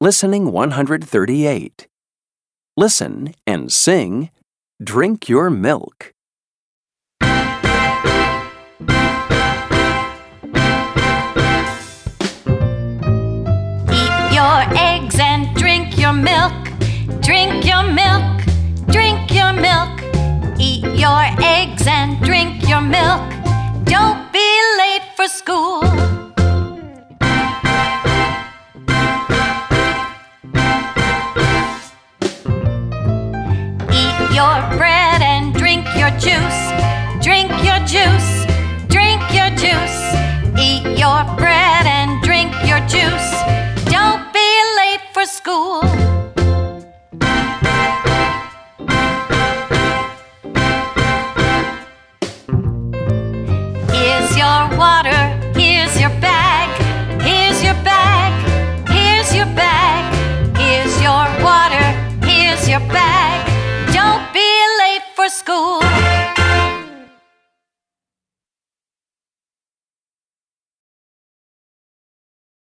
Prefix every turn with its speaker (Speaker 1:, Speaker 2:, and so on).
Speaker 1: Listening 138. Listen and sing, Drink Your Milk.
Speaker 2: Eat your eggs and drink your milk. Drink your milk, drink your milk. Eat your eggs and drink your milk. Don't be late for school. Eat your bread and drink your juice. Drink your juice, drink your juice. Eat your bread and drink your juice. Don't be late for school. Here's your water, here's your bag. Here's your bag, here's your bag. Here's your